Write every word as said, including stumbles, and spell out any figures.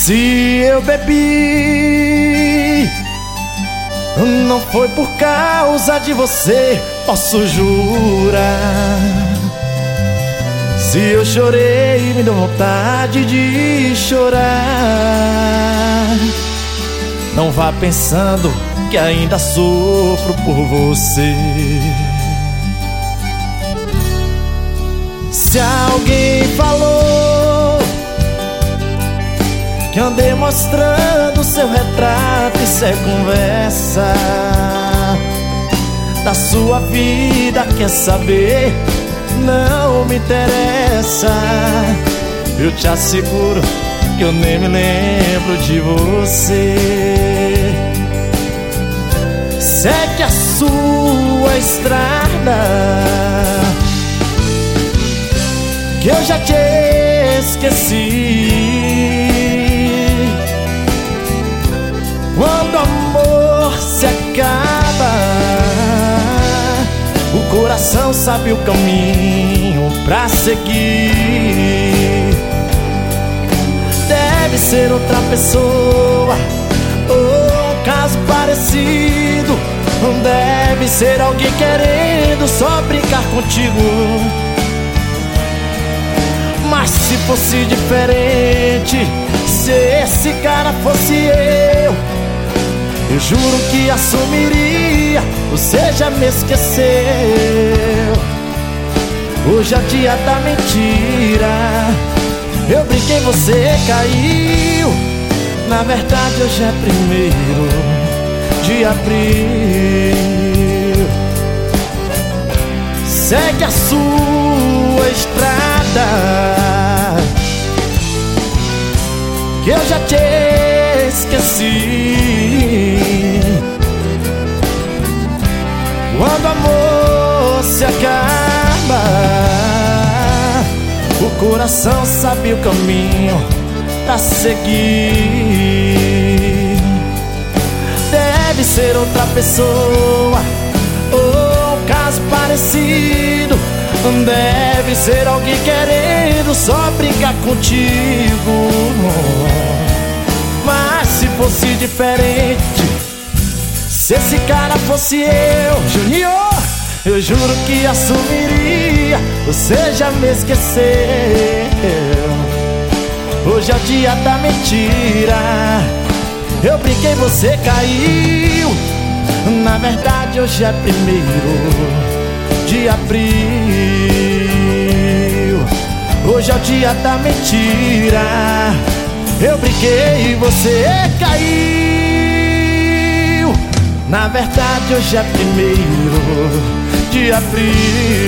Se eu bebi, não foi por causa de você, posso jurar. Se eu chorei, me deu vontade de chorar. Não vá pensando que ainda sofro por você. Se alguém falou que andei mostrando seu retrato, isso é conversa da sua vida, quer saber? Não me interessa. Eu te asseguro que eu nem me lembro de você. Segue a sua estrada, que eu já te esqueci. Quando o amor se acaba, o coração sabe o caminho pra seguir. Deve ser outra pessoa ou um caso parecido. Não deve ser alguém querendo só brincar contigo. Mas se fosse diferente, se esse cara fosse eu, eu juro que assumiria, você já me esqueceu. Hoje é o dia da mentira. Eu brinquei, você caiu. Na verdade hoje é primeiro de abril. Segue a sua estrada, que eu já te esqueci. Quando o amor se acaba, o coração sabe o caminho pra seguir. Deve ser outra pessoa ou um caso parecido. Deve ser alguém querendo só brincar contigo. Mas se fosse diferente, se esse cara fosse eu, Junior, eu juro que assumiria, você já me esqueceu. Hoje é o dia da mentira. Eu brinquei, você caiu. Na verdade hoje é primeiro de abril. Hoje é o dia da mentira. Eu brinquei e você caiu. Na verdade hoje é primeiro de abril.